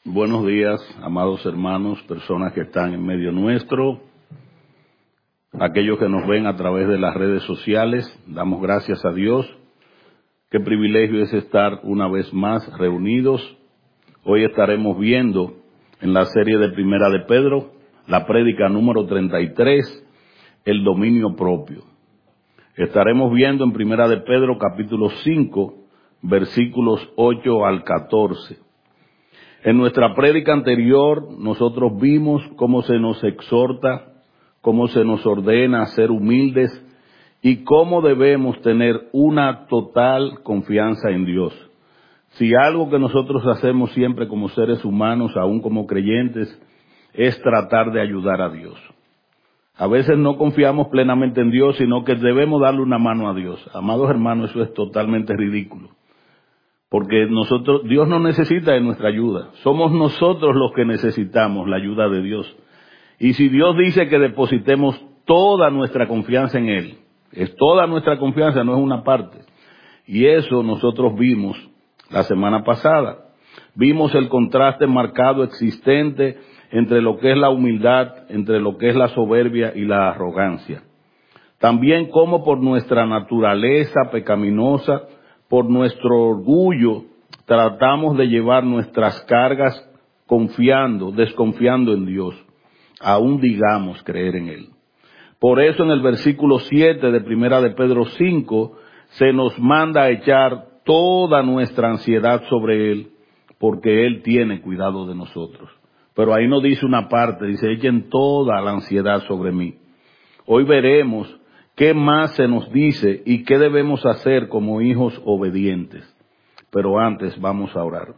Buenos días, amados hermanos, personas que están en medio nuestro, aquellos que nos ven a través de las redes sociales. Damos gracias a Dios. Qué privilegio es estar una vez más reunidos. Hoy estaremos viendo en la serie de Primera de Pedro, la prédica número 33, el dominio propio. Estaremos viendo en Primera de Pedro capítulo 5, versículos 8 al 14. En nuestra prédica anterior nosotros vimos cómo se nos exhorta, cómo se nos ordena a ser humildes y cómo debemos tener una total confianza en Dios. Si algo que nosotros hacemos siempre como seres humanos, aún como creyentes, es tratar de ayudar a Dios. A veces no confiamos plenamente en Dios, sino que debemos darle una mano a Dios. Amados hermanos, eso es totalmente ridículo. Porque Dios no necesita de nuestra ayuda. Somos nosotros los que necesitamos la ayuda de Dios. Y si Dios dice que depositemos toda nuestra confianza en Él, es toda nuestra confianza, no es una parte. Y eso nosotros vimos la semana pasada. Vimos el contraste marcado existente entre lo que es la humildad, entre lo que es la soberbia y la arrogancia. También cómo por nuestra naturaleza pecaminosa, por nuestro orgullo, tratamos de llevar nuestras cargas desconfiando en Dios, aún digamos creer en Él. Por eso en el versículo 7 de Primera de Pedro 5, se nos manda a echar toda nuestra ansiedad sobre Él, porque Él tiene cuidado de nosotros. Pero ahí no dice una parte, dice, echen toda la ansiedad sobre mí. Hoy veremos qué más se nos dice y qué debemos hacer como hijos obedientes. Pero antes vamos a orar.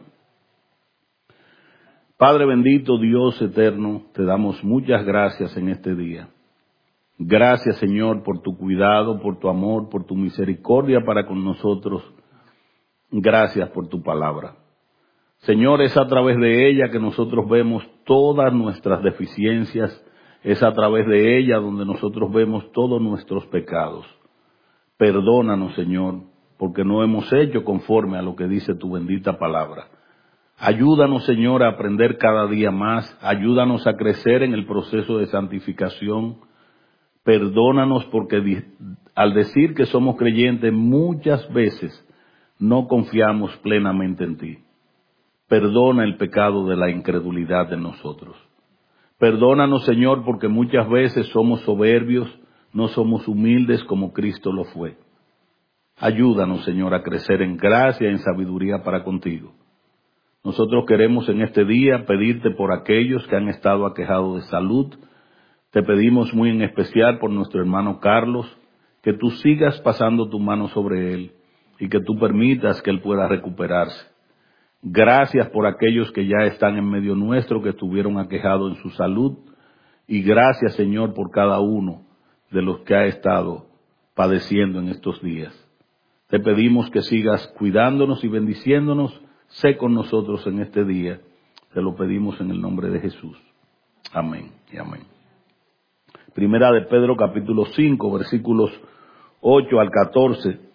Padre bendito, Dios eterno, te damos muchas gracias en este día. Gracias, Señor, por tu cuidado, por tu amor, por tu misericordia para con nosotros. Gracias por tu palabra. Señor, es a través de ella que nosotros vemos todas nuestras deficiencias. Es a través de ella donde nosotros vemos todos nuestros pecados. Perdónanos, Señor, porque no hemos hecho conforme a lo que dice tu bendita palabra. Ayúdanos, Señor, a aprender cada día más. Ayúdanos a crecer en el proceso de santificación. Perdónanos porque al decir que somos creyentes muchas veces no confiamos plenamente en ti. Perdona el pecado de la incredulidad de nosotros. Perdónanos, Señor, porque muchas veces somos soberbios, no somos humildes como Cristo lo fue. Ayúdanos, Señor, a crecer en gracia y en sabiduría para contigo. Nosotros queremos en este día pedirte por aquellos que han estado aquejados de salud. Te pedimos muy en especial por nuestro hermano Carlos, que tú sigas pasando tu mano sobre él y que tú permitas que él pueda recuperarse. Gracias por aquellos que ya están en medio nuestro, que estuvieron aquejados en su salud. Y gracias, Señor, por cada uno de los que ha estado padeciendo en estos días. Te pedimos que sigas cuidándonos y bendiciéndonos. Sé con nosotros en este día. Te lo pedimos en el nombre de Jesús. Amén y amén. Primera de Pedro capítulo 5, versículos 8 al 14.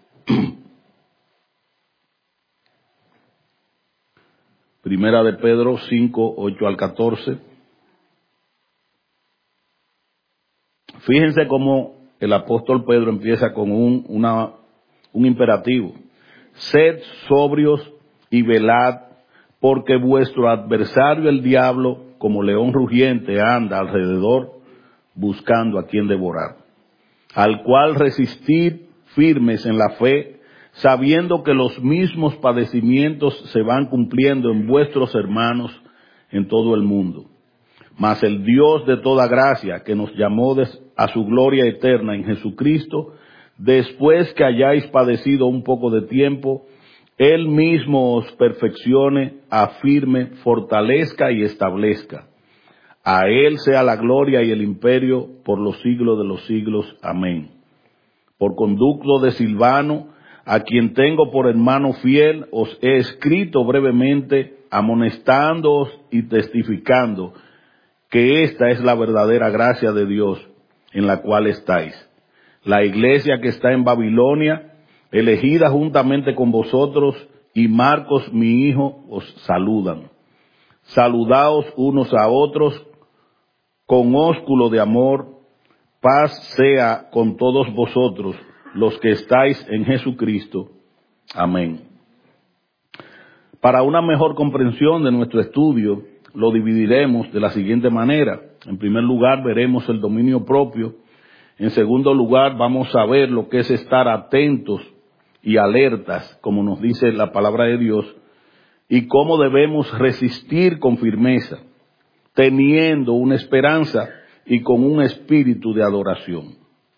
Primera de Pedro 5, 8 al 14. Fíjense cómo el apóstol Pedro empieza con un imperativo. Sed sobrios y velad, porque vuestro adversario el diablo, como león rugiente, anda alrededor buscando a quien devorar. Al cual resistid firmes en la fe, sabiendo que los mismos padecimientos se van cumpliendo en vuestros hermanos en todo el mundo. Mas el Dios de toda gracia, que nos llamó a su gloria eterna en Jesucristo, después que hayáis padecido un poco de tiempo, Él mismo os perfeccione, afirme, fortalezca y establezca. A Él sea la gloria y el imperio por los siglos de los siglos. Amén. Por conducto de Silvano, a quien tengo por hermano fiel, os he escrito brevemente, amonestándoos y testificando que esta es la verdadera gracia de Dios en la cual estáis. La iglesia que está en Babilonia, elegida juntamente con vosotros, y Marcos mi hijo os saludan. Saludaos unos a otros con ósculo de amor. Paz sea con todos vosotros, los que estáis en Jesucristo. Amén. Para una mejor comprensión de nuestro estudio, lo dividiremos de la siguiente manera. En primer lugar, veremos el dominio propio. En segundo lugar, vamos a ver lo que es estar atentos y alertas, como nos dice la palabra de Dios, y cómo debemos resistir con firmeza, teniendo una esperanza y con un espíritu de adoración.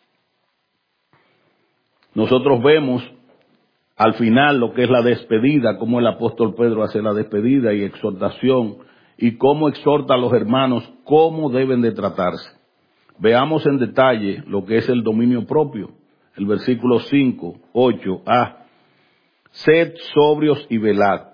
Nosotros vemos al final lo que es la despedida, cómo el apóstol Pedro hace la despedida y exhortación, y cómo exhorta a los hermanos cómo deben de tratarse. Veamos en detalle lo que es el dominio propio. El versículo 5, 8a. Sed sobrios y velad.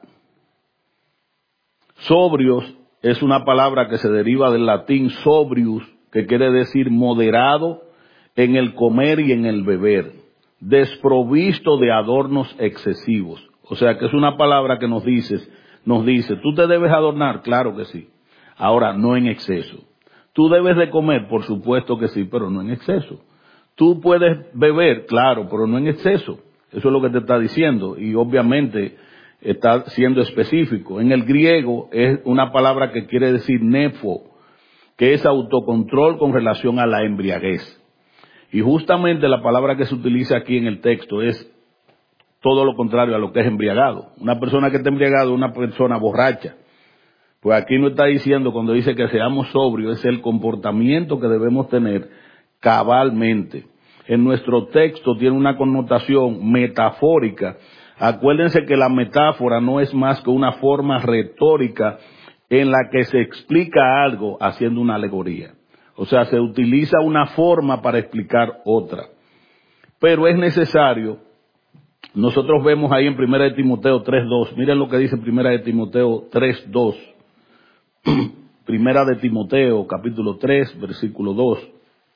Sobrios es una palabra que se deriva del latín sobrius, que quiere decir moderado en el comer y en el beber, desprovisto de adornos excesivos. O sea que es una palabra que nos dice, ¿tú te debes adornar? Claro que sí. Ahora, no en exceso. ¿Tú debes de comer? Por supuesto que sí, pero no en exceso. ¿Tú puedes beber? Claro, pero no en exceso. Eso es lo que te está diciendo y obviamente está siendo específico. En el griego es una palabra que quiere decir nefo, que es autocontrol con relación a la embriaguez. Y justamente la palabra que se utiliza aquí en el texto es todo lo contrario a lo que es embriagado. Una persona que está embriagado es una persona borracha. Pues aquí no está diciendo, cuando dice que seamos sobrios, es el comportamiento que debemos tener cabalmente. En nuestro texto tiene una connotación metafórica. Acuérdense que la metáfora no es más que una forma retórica en la que se explica algo haciendo una alegoría. O sea, se utiliza una forma para explicar otra. Pero es necesario, nosotros vemos ahí en 1 de Timoteo 3.2, miren lo que dice 1 de Timoteo 3.2. Primera de Timoteo, capítulo 3, versículo 2.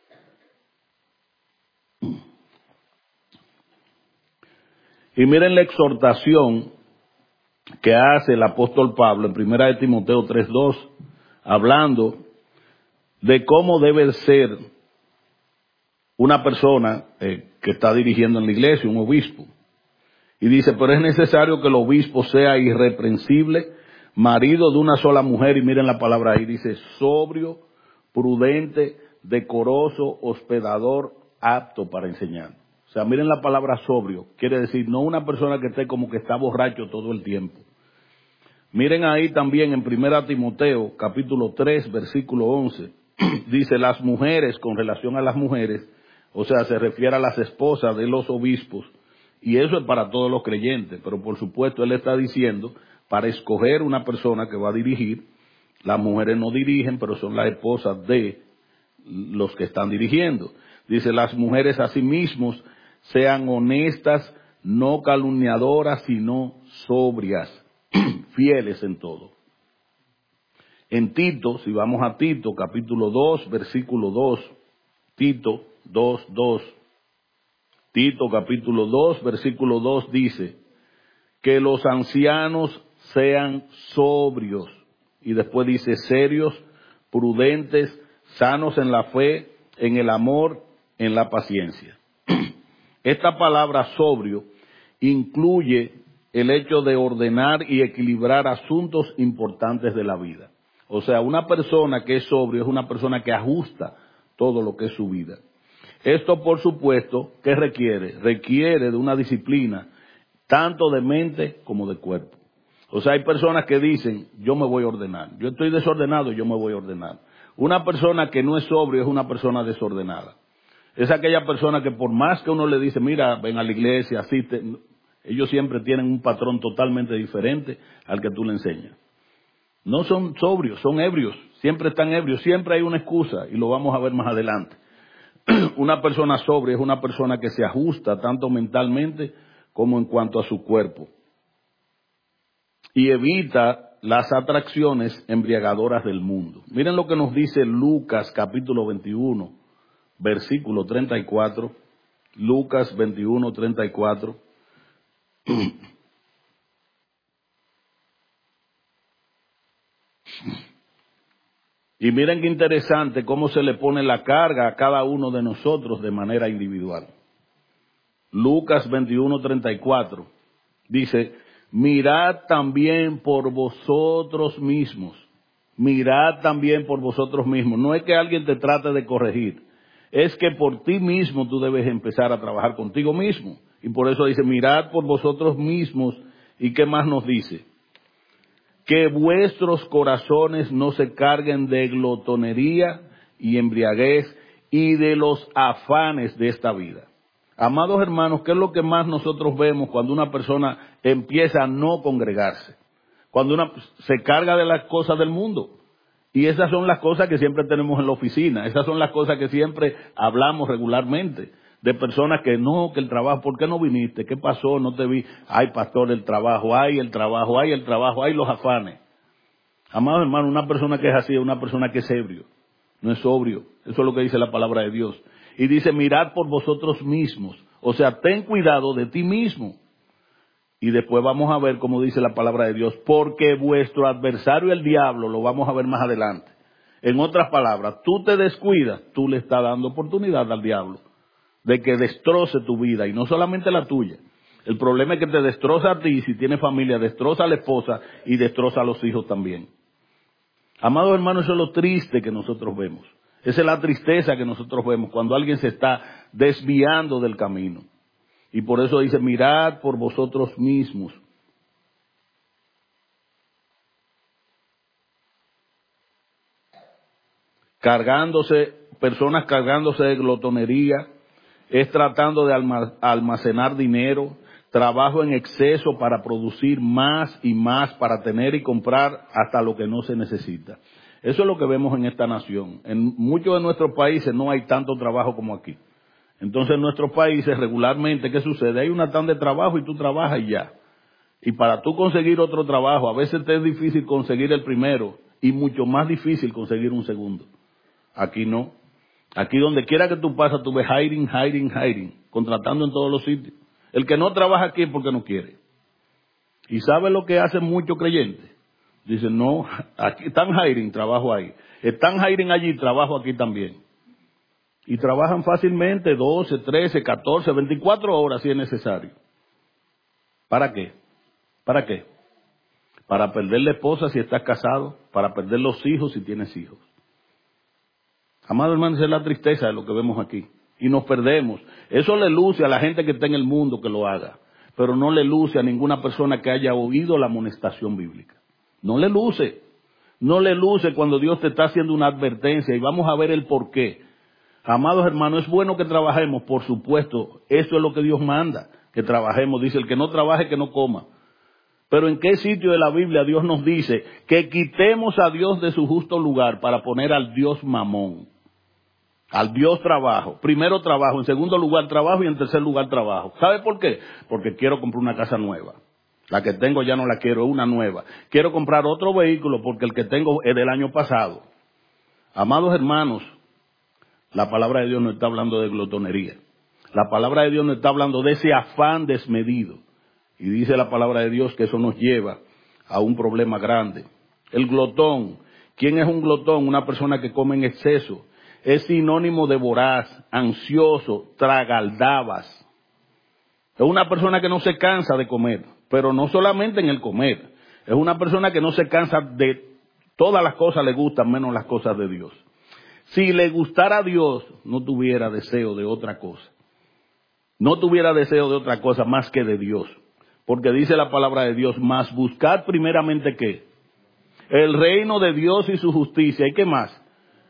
Y miren la exhortación que hace el apóstol Pablo en Primera de Timoteo 3.2, hablando de cómo debe ser una persona que está dirigiendo en la iglesia, un obispo. Y dice, pero es necesario que el obispo sea irreprensible, marido de una sola mujer, y miren la palabra ahí, dice sobrio, prudente, decoroso, hospedador, apto para enseñar. O sea, miren la palabra sobrio, quiere decir no una persona que esté como que está borracho todo el tiempo. Miren ahí también en 1 Timoteo, capítulo 3, versículo 11, dice las mujeres, con relación a las mujeres, o sea, se refiere a las esposas de los obispos, y eso es para todos los creyentes, pero por supuesto él está diciendo, para escoger una persona que va a dirigir, las mujeres no dirigen, pero son las esposas de los que están dirigiendo. Dice, las mujeres asimismo sean honestas, no calumniadoras, sino sobrias, fieles en todo. En Tito, si vamos a Tito, capítulo 2, versículo 2, Tito 2:2. Tito capítulo 2, versículo 2 dice, que los ancianos sean sobrios. Y después dice, serios, prudentes, sanos en la fe, en el amor, en la paciencia. Esta palabra sobrio incluye el hecho de ordenar y equilibrar asuntos importantes de la vida. O sea, una persona que es sobrio es una persona que ajusta todo lo que es su vida. Esto, por supuesto, ¿qué requiere? Requiere de una disciplina, tanto de mente como de cuerpo. O sea, hay personas que dicen, yo me voy a ordenar. Yo estoy desordenado, yo me voy a ordenar. Una persona que no es sobrio es una persona desordenada. Es aquella persona que por más que uno le dice, mira, ven a la iglesia, asiste, ellos siempre tienen un patrón totalmente diferente al que tú le enseñas. No son sobrios, son ebrios, siempre están ebrios, siempre hay una excusa y lo vamos a ver más adelante. Una persona sobria es una persona que se ajusta tanto mentalmente como en cuanto a su cuerpo y evita las atracciones embriagadoras del mundo. Miren lo que nos dice Lucas capítulo 21, versículo 34. Lucas 21, 34. Y miren qué interesante cómo se le pone la carga a cada uno de nosotros de manera individual. Lucas 21:34 dice, mirad también por vosotros mismos. Mirad también por vosotros mismos. No es que alguien te trate de corregir, es que por ti mismo tú debes empezar a trabajar contigo mismo. Y por eso dice, mirad por vosotros mismos. ¿Y qué más nos dice? Que vuestros corazones no se carguen de glotonería y embriaguez y de los afanes de esta vida. Amados hermanos, ¿qué es lo que más nosotros vemos cuando una persona empieza a no congregarse? Cuando se carga de las cosas del mundo. Y esas son las cosas que siempre tenemos en la oficina. Esas son las cosas que siempre hablamos regularmente. De personas que no, que el trabajo, ¿por qué no viniste? ¿Qué pasó? No te vi. Ay, pastor, el trabajo, ay, el trabajo, ay, el trabajo, ay, los afanes. Amados hermanos, una persona que es así es una persona que es ebrio, no es sobrio. Eso es lo que dice la palabra de Dios. Y dice, mirad por vosotros mismos. O sea, ten cuidado de ti mismo. Y después vamos a ver cómo dice la palabra de Dios, porque vuestro adversario el diablo, lo vamos a ver más adelante. En otras palabras, tú te descuidas, tú le estás dando oportunidad al diablo de que destroce tu vida, y no solamente la tuya. El problema es que te destroza a ti, si tienes familia, destroza a la esposa y destroza a los hijos también. Amados hermanos, eso es lo triste que nosotros vemos. Esa es la tristeza que nosotros vemos cuando alguien se está desviando del camino. Y por eso dice, mirad por vosotros mismos. Personas cargándose de glotonería, es tratando de almacenar dinero, trabajo en exceso para producir más y más, para tener y comprar hasta lo que no se necesita. Eso es lo que vemos en esta nación. En muchos de nuestros países no hay tanto trabajo como aquí. Entonces en nuestros países regularmente, ¿qué sucede? Hay una tanda de trabajo y tú trabajas y ya. Y para tú conseguir otro trabajo, a veces te es difícil conseguir el primero y mucho más difícil conseguir un segundo. Aquí no. Aquí donde quiera que tú pasas, tú ves hiring, contratando en todos los sitios. El que no trabaja aquí es porque no quiere. ¿Y sabe lo que hacen muchos creyentes? Dicen, no, aquí están hiring, trabajo ahí. Están hiring allí, trabajo aquí también. Y trabajan fácilmente 12, 13, 14, 24 horas si es necesario. ¿Para qué? ¿Para qué? Para perder la esposa si estás casado, para perder los hijos si tienes hijos. Amado hermano, esa es la tristeza de lo que vemos aquí. Y nos perdemos. Eso le luce a la gente que está en el mundo que lo haga, pero no le luce a ninguna persona que haya oído la amonestación bíblica. No le luce. No le luce cuando Dios te está haciendo una advertencia, y vamos a ver el por qué. Amados hermanos, es bueno que trabajemos, por supuesto. Eso es lo que Dios manda, que trabajemos. Dice, el que no trabaje, que no coma. Pero ¿en qué sitio de la Biblia Dios nos dice que quitemos a Dios de su justo lugar para poner al Dios mamón? Al Dios trabajo. Primero trabajo, en segundo lugar trabajo y en tercer lugar trabajo. ¿Sabe por qué? Porque quiero comprar una casa nueva. La que tengo ya no la quiero, es una nueva. Quiero comprar otro vehículo porque el que tengo es del año pasado. Amados hermanos, la palabra de Dios no está hablando de glotonería. La palabra de Dios no está hablando de ese afán desmedido. Y dice la palabra de Dios que eso nos lleva a un problema grande. El glotón. ¿Quién es un glotón? Una persona que come en exceso. Es sinónimo de voraz, ansioso, tragaldabas. Es una persona que no se cansa de comer, pero no solamente en el comer. Es una persona que no se cansa de todas las cosas, le gustan menos las cosas de Dios. Si le gustara a Dios, no tuviera deseo de otra cosa. No tuviera deseo de otra cosa más que de Dios. Porque dice la palabra de Dios, mas buscad primeramente ¿qué? El reino de Dios y su justicia. ¿Y qué más?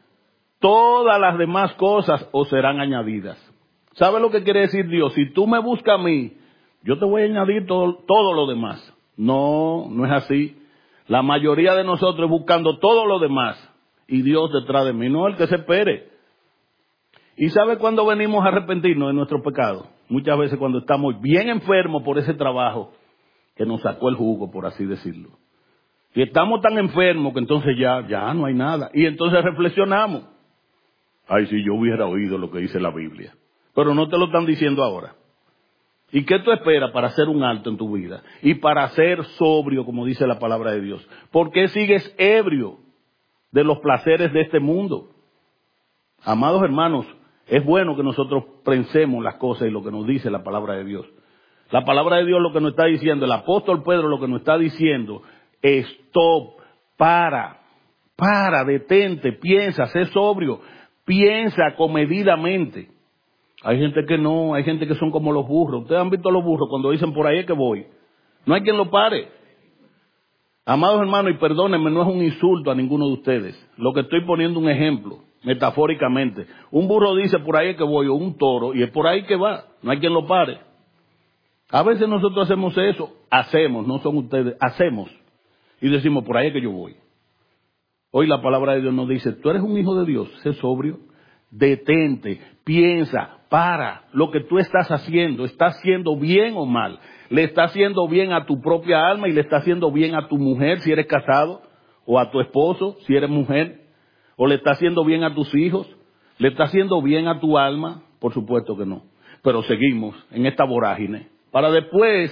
Todas las demás cosas os serán añadidas. ¿Sabe lo que quiere decir Dios? Si tú me buscas a mí, yo te voy a añadir todo lo demás. No, no es así. La mayoría de nosotros buscando todo lo demás y Dios detrás de mí. No, el que se espere. ¿Y sabe cuándo venimos a arrepentirnos de nuestros pecados? Muchas veces cuando estamos bien enfermos por ese trabajo que nos sacó el jugo, por así decirlo. Y estamos tan enfermos que entonces ya no hay nada. Y entonces reflexionamos. Ay, si yo hubiera oído lo que dice la Biblia. Pero no te lo están diciendo ahora. ¿Y qué tú esperas para hacer un alto en tu vida? Y para ser sobrio, como dice la palabra de Dios. ¿Por qué sigues ebrio de los placeres de este mundo? Amados hermanos, es bueno que nosotros pensemos las cosas y lo que nos dice la palabra de Dios. La palabra de Dios lo que nos está diciendo, el apóstol Pedro lo que nos está diciendo, stop, para, detente, piensa, sé sobrio, piensa comedidamente. Hay gente que no, hay gente que son como los burros. Ustedes han visto a los burros cuando dicen por ahí es que voy. No hay quien lo pare. Amados hermanos, y perdónenme, no es un insulto a ninguno de ustedes. Lo que estoy poniendo un ejemplo, metafóricamente. Un burro dice por ahí es que voy, o un toro, y es por ahí que va. No hay quien lo pare. A veces nosotros hacemos eso, no son ustedes, hacemos. Y decimos, por ahí es que yo voy. Hoy la palabra de Dios nos dice, tú eres un hijo de Dios, sé sobrio, detente, piensa, para, lo que tú estás haciendo bien o mal. Le está haciendo bien a tu propia alma y le está haciendo bien a tu mujer si eres casado, o a tu esposo si eres mujer, o le está haciendo bien a tus hijos, le está haciendo bien a tu alma, por supuesto que no. Pero seguimos en esta vorágine, para después,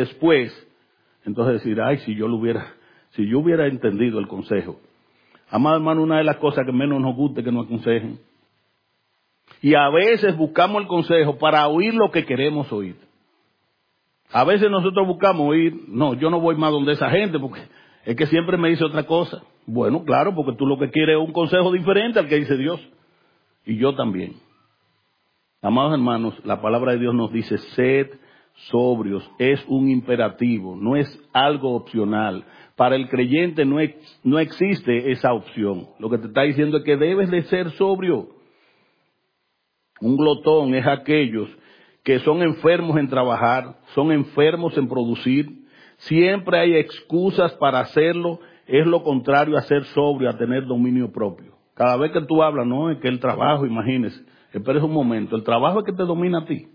entonces decir, ay, si yo hubiera entendido el consejo. Amado hermano, una de las cosas que menos nos gusta es que nos aconsejen. Y a veces buscamos el consejo para oír lo que queremos oír. A veces nosotros buscamos oír, no, yo no voy más donde esa gente porque es que siempre me dice otra cosa. Bueno, claro, porque tú lo que quieres es un consejo diferente al que dice Dios. Y yo también. Amados hermanos, la palabra de Dios nos dice, sed sobrios, es un imperativo, no es algo opcional. Para el creyente no existe esa opción. Lo que te está diciendo es que debes de ser sobrio. Un glotón es aquellos que son enfermos en trabajar, son enfermos en producir. Siempre hay excusas para hacerlo. Es lo contrario a ser sobrio, a tener dominio propio. Cada vez que tú hablas, no, es que el trabajo, imagínese, espérese un momento, el trabajo es que te domina a ti.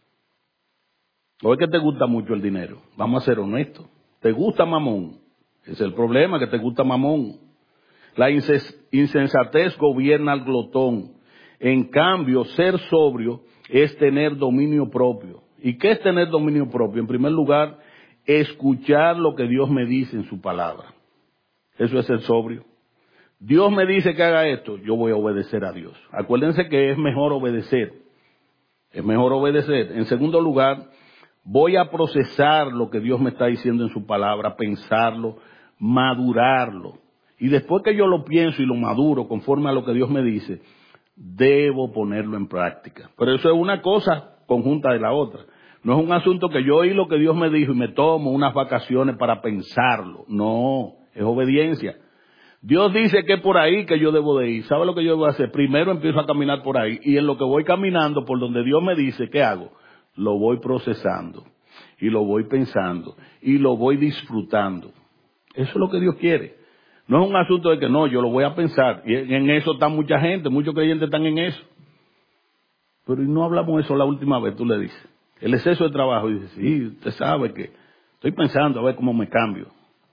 ¿O es que te gusta mucho el dinero? Vamos a ser honestos. ¿Te gusta mamón? Ese es el problema, que te gusta mamón. La insensatez gobierna al glotón. En cambio, ser sobrio es tener dominio propio. ¿Y qué es tener dominio propio? En primer lugar, escuchar lo que Dios me dice en su palabra. Eso es ser sobrio. Dios me dice que haga esto, yo voy a obedecer a Dios. Acuérdense que es mejor obedecer. Es mejor obedecer. En segundo lugar, voy a procesar lo que Dios me está diciendo en su palabra, pensarlo, madurarlo. Y después que yo lo pienso y lo maduro conforme a lo que Dios me dice, debo ponerlo en práctica. Pero eso es una cosa conjunta de la otra. No es un asunto que yo oí lo que Dios me dijo y me tomo unas vacaciones para pensarlo. No, es obediencia. Dios dice que es por ahí que yo debo de ir. ¿Sabe lo que yo debo hacer? Primero empiezo a caminar por ahí y en lo que voy caminando por donde Dios me dice, ¿qué hago? Lo voy procesando y lo voy pensando y lo voy disfrutando. Eso es lo que Dios quiere. No es un asunto de que no, yo lo voy a pensar. Y en eso está mucha gente, muchos creyentes están en eso. Pero ¿y no hablamos de eso la última vez? Tú le dices. El exceso de trabajo. Y dice, sí, usted sabe que estoy pensando a ver cómo me cambio.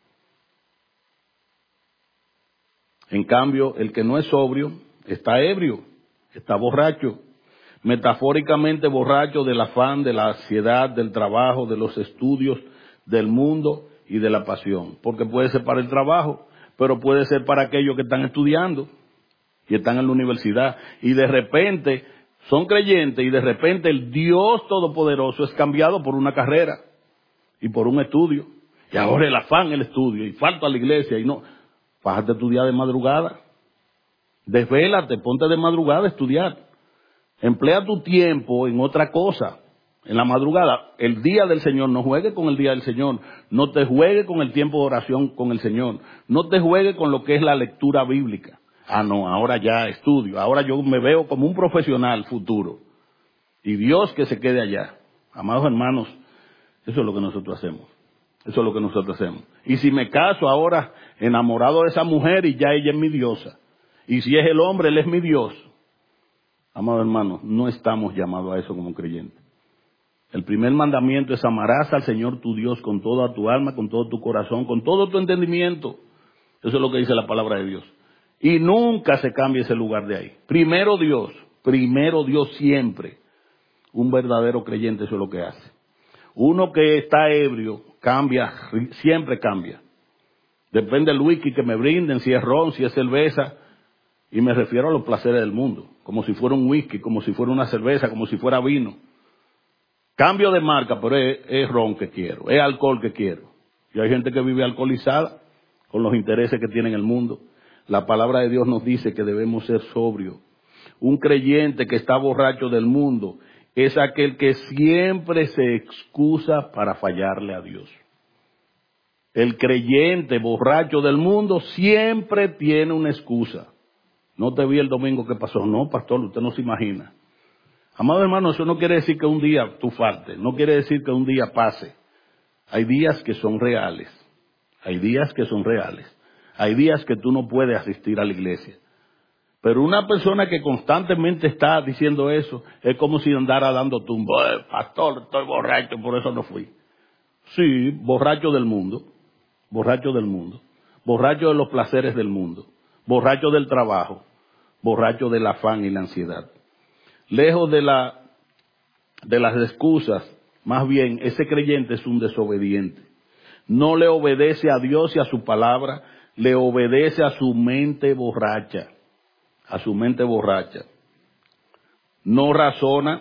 En cambio, el que no es sobrio está ebrio, está borracho. Metafóricamente borracho del afán, de la ansiedad, del trabajo, de los estudios, del mundo y de la pasión. Porque puede ser para el trabajo, pero puede ser para aquellos que están estudiando y están en la universidad. Y de repente son creyentes y de repente el Dios Todopoderoso es cambiado por una carrera y por un estudio. Y ahora el afán, el estudio, y falta a la iglesia y no. Bájate a estudiar de madrugada. Desvélate, ponte de madrugada a estudiar. Emplea tu tiempo en otra cosa. En la madrugada, el día del Señor, no juegue con el día del Señor. No te juegue con el tiempo de oración con el Señor. No te juegue con lo que es la lectura bíblica. Ah, no, ahora ya estudio. Ahora yo me veo como un profesional futuro. Y Dios que se quede allá. Amados hermanos, eso es lo que nosotros hacemos. Eso es lo que nosotros hacemos. Y si me caso ahora enamorado de esa mujer y ya ella es mi diosa. Y si es el hombre, él es mi Dios. Amados hermanos, no estamos llamados a eso como creyentes. El primer mandamiento es amarás al Señor tu Dios con toda tu alma, con todo tu corazón, con todo tu entendimiento. Eso es lo que dice la palabra de Dios. Y nunca se cambia ese lugar de ahí. Primero Dios siempre. Un verdadero creyente eso es lo que hace. Uno que está ebrio cambia, siempre cambia. Depende del whisky que me brinden, si es ron, si es cerveza, y me refiero a los placeres del mundo, como si fuera un whisky, como si fuera una cerveza, como si fuera vino. Cambio de marca, pero es ron que quiero, es alcohol que quiero. Y hay gente que vive alcoholizada con los intereses que tiene en el mundo. La palabra de Dios nos dice que debemos ser sobrios. Un creyente que está borracho del mundo es aquel que siempre se excusa para fallarle a Dios. El creyente borracho del mundo siempre tiene una excusa. No te vi el domingo que pasó. No, pastor, usted no se imagina. Amado hermano, eso no quiere decir que un día tú faltes. No quiere decir que un día pase. Hay días que son reales. Hay días que son reales. Hay días que tú no puedes asistir a la iglesia. Pero una persona que constantemente está diciendo eso, es como si andara dando tumbo. Pastor, estoy borracho, por eso no fui. Sí, borracho del mundo. Borracho del mundo. Borracho de los placeres del mundo. Borracho del trabajo. Borracho del afán y la ansiedad. Lejos de las excusas, más bien, ese creyente es un desobediente. No le obedece a Dios y a su palabra, le obedece a su mente borracha. A su mente borracha. No razona.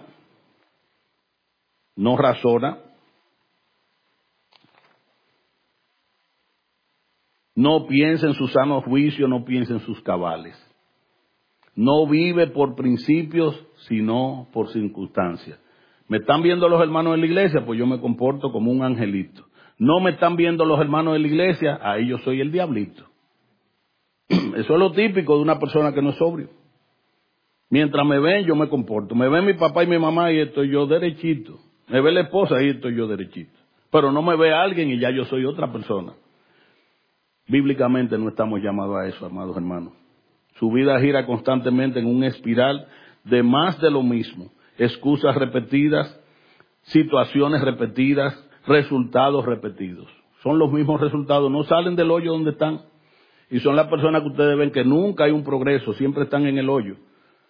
No piensa en su sano juicio, no piensa en sus cabales. No vive por principios, sino por circunstancias. ¿Me están viendo los hermanos de la iglesia? Pues yo me comporto como un angelito. ¿No me están viendo los hermanos de la iglesia? Ahí yo soy el diablito. Eso es lo típico de una persona que no es sobrio. Mientras me ven, yo me comporto. Me ven mi papá y mi mamá y estoy yo derechito. Me ve la esposa y estoy yo derechito. Pero no me ve alguien y ya yo soy otra persona. Bíblicamente no estamos llamados a eso, amados hermanos. Su vida gira constantemente en un espiral de más de lo mismo. Excusas repetidas, situaciones repetidas, resultados repetidos. Son los mismos resultados, no salen del hoyo donde están. Y son las personas que ustedes ven que nunca hay un progreso, siempre están en el hoyo.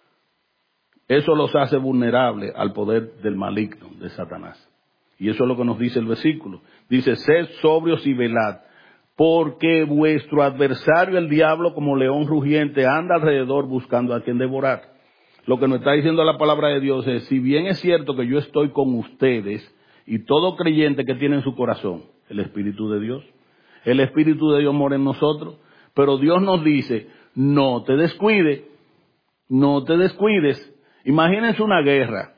Eso los hace vulnerables al poder del maligno, de Satanás. Y eso es lo que nos dice el versículo. Dice, sed sobrios y velad, porque vuestro adversario el diablo como león rugiente anda alrededor buscando a quien devorar. Lo que nos está diciendo la palabra de Dios es, si bien es cierto que yo estoy con ustedes y todo creyente que tiene en su corazón el Espíritu de Dios, el Espíritu de Dios mora en nosotros, pero Dios nos dice, no te descuides, no te descuides. Imagínense una guerra,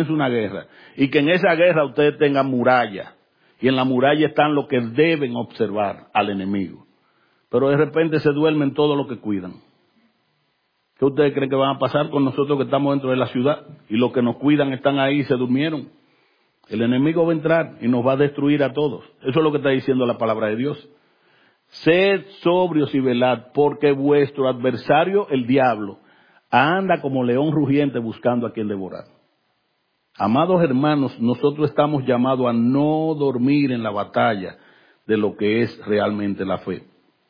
y que en esa guerra ustedes tengan muralla, y en la muralla están los que deben observar al enemigo. Pero de repente se duermen todos los que cuidan. ¿Qué ustedes creen que van a pasar con nosotros que estamos dentro de la ciudad? Y los que nos cuidan están ahí y se durmieron. El enemigo va a entrar y nos va a destruir a todos. Eso es lo que está diciendo la palabra de Dios. Sed sobrios y velad, porque vuestro adversario, el diablo, anda como león rugiente buscando a quien devorar. Amados hermanos, nosotros estamos llamados a no dormir en la batalla de lo que es realmente la fe.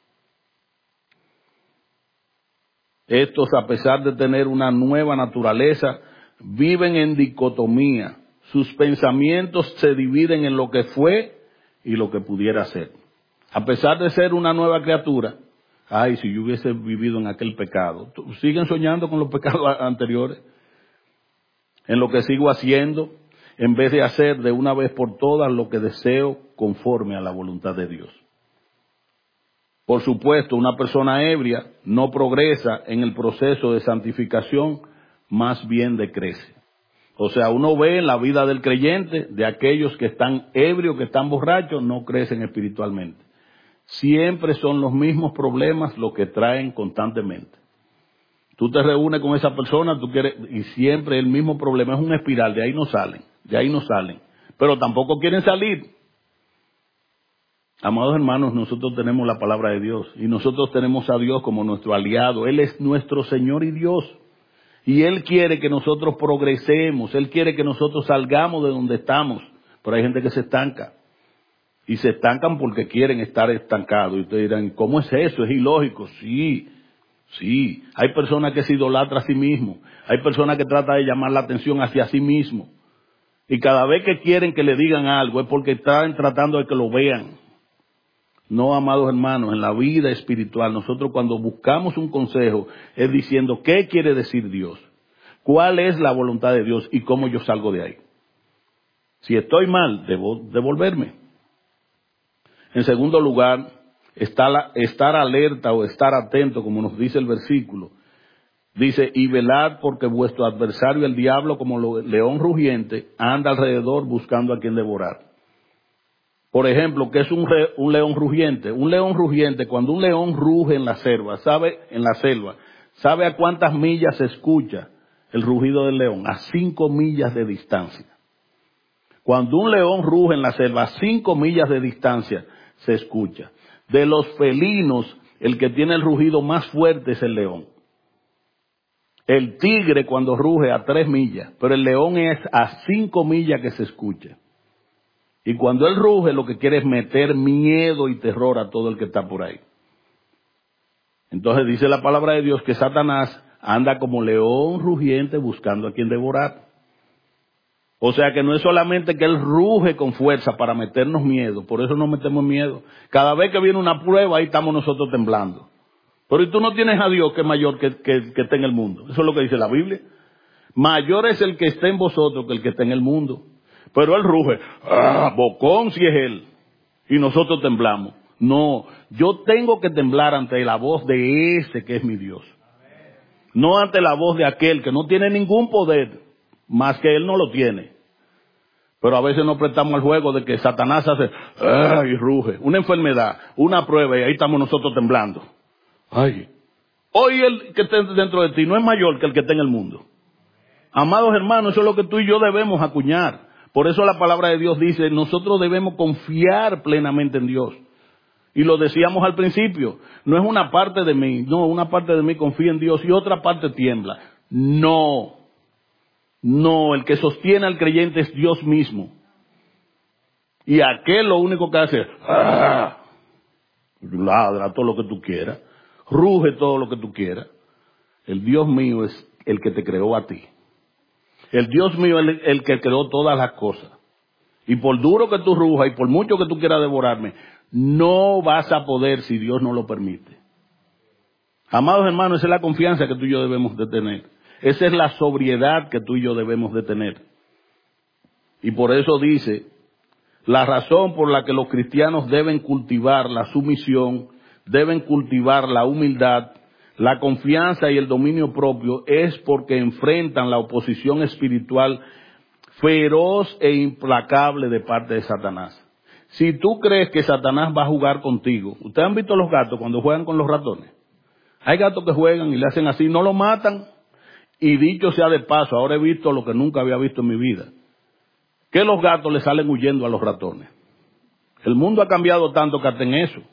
Estos, a pesar de tener una nueva naturaleza, viven en dicotomía. Sus pensamientos se dividen en lo que fue y lo que pudiera ser. A pesar de ser una nueva criatura, ay, si yo hubiese vivido en aquel pecado. Siguen soñando con los pecados anteriores. En lo que sigo haciendo, en vez de hacer de una vez por todas lo que deseo conforme a la voluntad de Dios. Por supuesto, una persona ebria no progresa en el proceso de santificación, más bien decrece. O sea, uno ve en la vida del creyente, de aquellos que están ebrios, que están borrachos, no crecen espiritualmente. Siempre son los mismos problemas los que traen constantemente. Tú te reúnes con esa persona, y siempre el mismo problema, es una espiral, de ahí no salen. Pero tampoco quieren salir. Amados hermanos, nosotros tenemos la palabra de Dios y nosotros tenemos a Dios como nuestro aliado. Él es nuestro Señor y Dios. Y Él quiere que nosotros progresemos, Él quiere que nosotros salgamos de donde estamos. Pero hay gente que se estanca. Y se estancan porque quieren estar estancados. Y ustedes dirán, ¿cómo es eso? Es ilógico. Sí. Hay personas que se idolatran a sí mismo. Hay personas que tratan de llamar la atención hacia sí mismo. Y cada vez que quieren que le digan algo es porque están tratando de que lo vean. No, amados hermanos, en la vida espiritual, nosotros cuando buscamos un consejo es diciendo qué quiere decir Dios, cuál es la voluntad de Dios y cómo yo salgo de ahí. Si estoy mal, debo devolverme. En segundo lugar, estar alerta o estar atento, como nos dice el versículo. Dice, y velad porque vuestro adversario el diablo como león rugiente anda alrededor buscando a quien devorar. Por ejemplo, ¿qué es un león rugiente? Un león rugiente, cuando un león ruge en la selva, ¿sabe a cuántas millas se escucha el rugido del león? A 5 millas de distancia. Cuando un león ruge en la selva, a 5 millas de distancia se escucha. De los felinos, el que tiene el rugido más fuerte es el león. El tigre cuando ruge a 3 millas, pero el león es a 5 millas que se escucha. Y cuando él ruge, lo que quiere es meter miedo y terror a todo el que está por ahí. Entonces dice la palabra de Dios que Satanás anda como león rugiente buscando a quien devorar. O sea que no es solamente que él ruge con fuerza para meternos miedo, por eso nos metemos miedo. Cada vez que viene una prueba, ahí estamos nosotros temblando. Pero tú no tienes a Dios que es mayor que está en el mundo. Eso es lo que dice la Biblia. Mayor es el que está en vosotros que el que está en el mundo. Pero él ruge, bocón si es él. Y nosotros temblamos. No, yo tengo que temblar ante la voz de ese que es mi Dios. No ante la voz de aquel que no tiene ningún poder, más que él no lo tiene. Pero a veces nos prestamos al juego de que Satanás hace, y ruge. Una enfermedad, una prueba, y ahí estamos nosotros temblando. Ay, hoy el que está dentro de ti no es mayor que el que está en el mundo. Amados hermanos, eso es lo que tú y yo debemos acuñar. Por eso la palabra de Dios dice, nosotros debemos confiar plenamente en Dios. Y lo decíamos al principio, no es una parte de mí, no, una parte de mí confía en Dios y otra parte tiembla. No, el que sostiene al creyente es Dios mismo. Y aquel lo único que hace es, ladra todo lo que tú quieras, ruge todo lo que tú quieras. El Dios mío es el que te creó a ti. El Dios mío es el que creó todas las cosas. Y por duro que tú rujas y por mucho que tú quieras devorarme, no vas a poder si Dios no lo permite. Amados hermanos, esa es la confianza que tú y yo debemos de tener. Esa es la sobriedad que tú y yo debemos de tener. Y por eso dice, la razón por la que los cristianos deben cultivar la sumisión, deben cultivar la humildad, la confianza y el dominio propio es porque enfrentan la oposición espiritual feroz e implacable de parte de Satanás. Si tú crees que Satanás va a jugar contigo, ¿ustedes han visto los gatos cuando juegan con los ratones? Hay gatos que juegan y le hacen así, no lo matan. Y dicho sea de paso, ahora he visto lo que nunca había visto en mi vida, que los gatos le salen huyendo a los ratones. El mundo ha cambiado tanto que hasta en eso.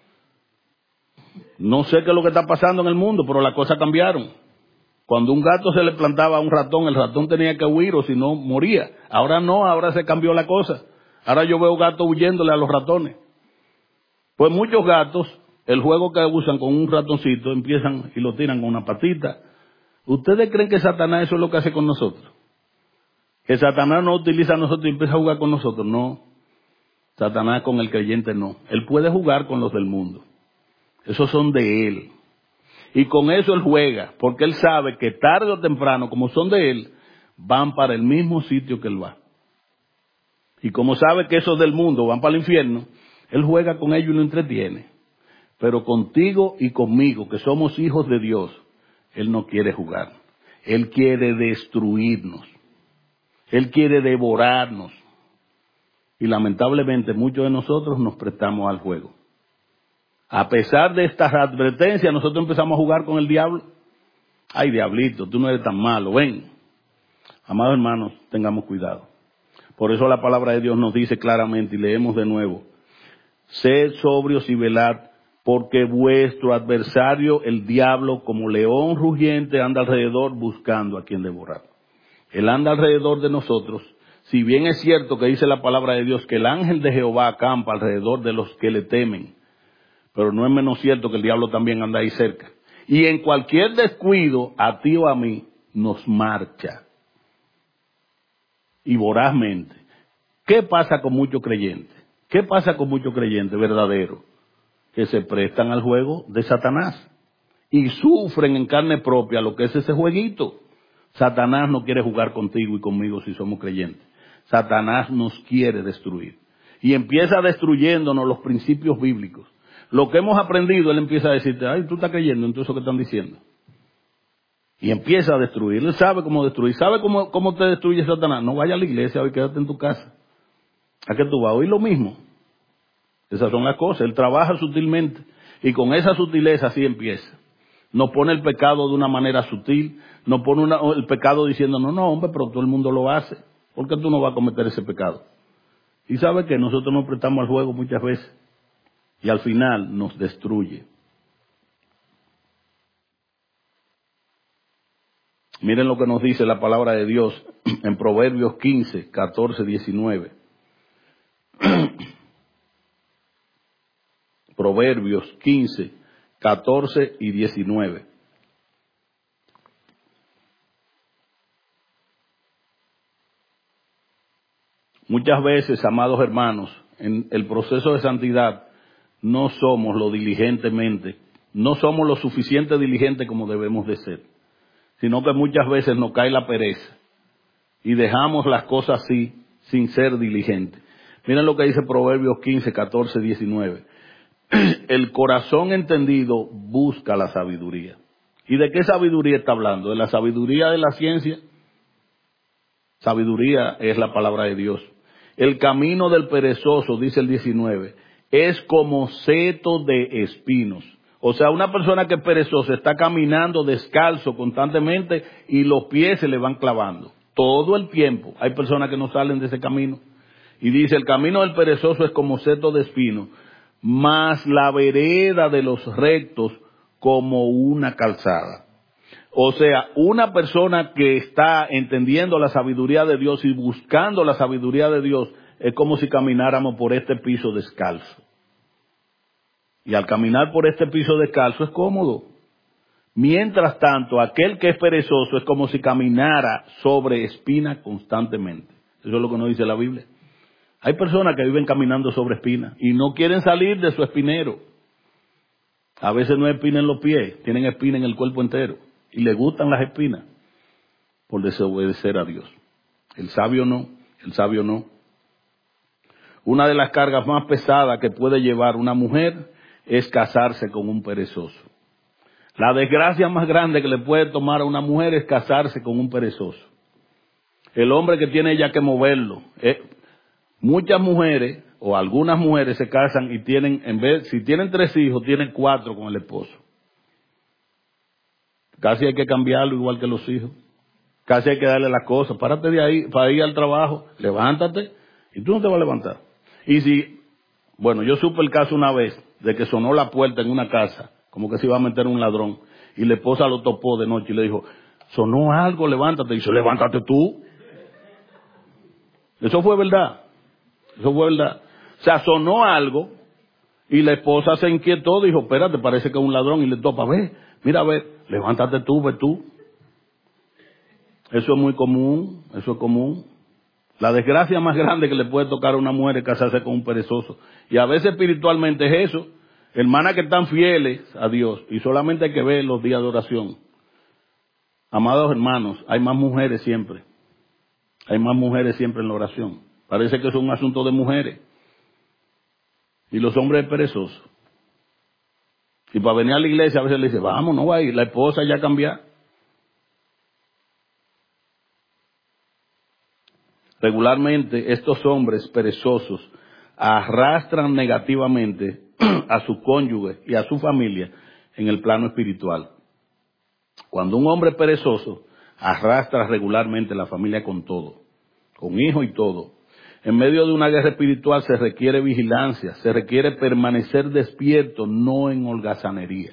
No sé qué es lo que está pasando en el mundo, pero las cosas cambiaron. Cuando un gato se le plantaba a un ratón, el ratón tenía que huir o si no moría. Ahora no, ahora se cambió la cosa. Ahora yo veo gatos huyéndole a los ratones. Pues muchos gatos, el juego que usan con un ratoncito, empiezan y lo tiran con una patita. ¿Ustedes creen que Satanás eso es lo que hace con nosotros? Que Satanás no utiliza a nosotros y empieza a jugar con nosotros. No, Satanás con el creyente no. Él puede jugar con los del mundo. Esos son de él. Y con eso él juega, porque él sabe que tarde o temprano, como son de él, van para el mismo sitio que él va. Y como sabe que esos del mundo van para el infierno, él juega con ellos y lo entretiene. Pero contigo y conmigo, que somos hijos de Dios, él no quiere jugar. Él quiere destruirnos. Él quiere devorarnos. Y lamentablemente muchos de nosotros nos prestamos al juego. A pesar de estas advertencias, nosotros empezamos a jugar con el diablo. Ay, diablito, tú no eres tan malo, ven. Amados hermanos, tengamos cuidado. Por eso la palabra de Dios nos dice claramente, y leemos de nuevo, sed sobrios y velad, porque vuestro adversario, el diablo, como león rugiente, anda alrededor buscando a quien devorar. Él anda alrededor de nosotros. Si bien es cierto que dice la palabra de Dios que el ángel de Jehová acampa alrededor de los que le temen, pero no es menos cierto que el diablo también anda ahí cerca. Y en cualquier descuido, a ti o a mí, nos marcha. y vorazmente. ¿Qué pasa con muchos creyentes? ¿Qué pasa con muchos creyentes verdaderos? Que se prestan al juego de Satanás y sufren en carne propia lo que es ese jueguito. Satanás no quiere jugar contigo y conmigo si somos creyentes. Satanás nos quiere destruir. Y empieza destruyéndonos los principios bíblicos. Lo que hemos aprendido, él empieza a decirte, ay, tú estás creyendo en todo eso que están diciendo. Y empieza a destruir. Él sabe cómo destruir. ¿Sabe cómo te destruye Satanás? No vaya a la iglesia hoy, quédate en tu casa. ¿A qué tú vas a oír lo mismo? Esas son las cosas. Él trabaja sutilmente. Y con esa sutileza así empieza. Nos pone el pecado de una manera sutil. Nos pone el pecado diciendo, no, hombre, pero todo el mundo lo hace. ¿Por qué tú no vas a cometer ese pecado? Y sabe que nosotros nos prestamos al juego muchas veces. Y al final nos destruye. Miren lo que nos dice la palabra de Dios en Proverbios 15, 14, 19. Proverbios 15, 14 y 19. Muchas veces, amados hermanos, en el proceso de santidad no somos lo suficiente diligentes como debemos de ser, sino que muchas veces nos cae la pereza y dejamos las cosas así sin ser diligentes. Miren lo que dice Proverbios 15, 14, 19. El corazón entendido busca la sabiduría. ¿Y de qué sabiduría está hablando? ¿De la sabiduría de la ciencia? Sabiduría es la palabra de Dios. El camino del perezoso, dice el 19, es como seto de espinos. O sea, una persona que es perezosa está caminando descalzo constantemente y los pies se le van clavando. Todo el tiempo. Hay personas que no salen de ese camino. Y dice, el camino del perezoso es como seto de espinos, mas la vereda de los rectos como una calzada. O sea, una persona que está entendiendo la sabiduría de Dios y buscando la sabiduría de Dios es como si camináramos por este piso descalzo. Y al caminar por este piso descalzo es cómodo. Mientras tanto, aquel que es perezoso es como si caminara sobre espinas constantemente. Eso es lo que nos dice la Biblia. Hay personas que viven caminando sobre espinas y no quieren salir de su espinero. A veces no hay espina en los pies, tienen espina en el cuerpo entero. Y le gustan las espinas por desobedecer a Dios. El sabio no. Una de las cargas más pesadas que puede llevar una mujer es casarse con un perezoso. La desgracia más grande que le puede tomar a una mujer es casarse con un perezoso. El hombre que tiene ya que moverlo. Muchas mujeres o algunas mujeres se casan y tienen, si tienen 3 hijos, tienen 4 con el esposo. Casi hay que cambiarlo igual que los hijos. Casi hay que darle las cosas. Párate de ahí para ir al trabajo, levántate y tú no te vas a levantar. Y yo supe el caso una vez de que sonó la puerta en una casa, como que se iba a meter un ladrón, y la esposa lo topó de noche y le dijo, sonó algo, levántate. Y dice, levántate tú. Eso fue verdad. O sea, sonó algo y la esposa se inquietó, dijo, espérate, parece que es un ladrón, y le topa, mira, levántate tú, ve tú. Eso es muy común, eso es común. La desgracia más grande que le puede tocar a una mujer es casarse con un perezoso. Y a veces espiritualmente es eso. Hermanas que están fieles a Dios y solamente hay que ver los días de oración. Amados hermanos, hay más mujeres siempre. Hay más mujeres siempre en la oración. Parece que es un asunto de mujeres. Y los hombres perezosos. Y para venir a la iglesia a veces le dice, vamos, no va a ir, la esposa ya cambió. Regularmente estos hombres perezosos arrastran negativamente a su cónyuge y a su familia en el plano espiritual. Cuando un hombre perezoso arrastra regularmente la familia con todo, con hijos y todo. En medio de una guerra espiritual se requiere vigilancia, se requiere permanecer despierto, no en holgazanería.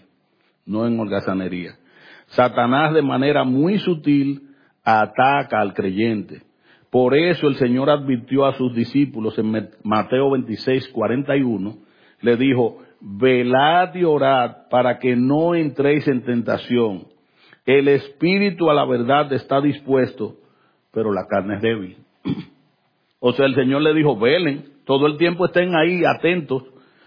Satanás de manera muy sutil ataca al creyente. Por eso el Señor advirtió a sus discípulos en Mateo 26, 41, le dijo, velad y orad para que no entréis en tentación. El espíritu a la verdad está dispuesto, pero la carne es débil. O sea, el Señor le dijo, velen, todo el tiempo estén ahí atentos.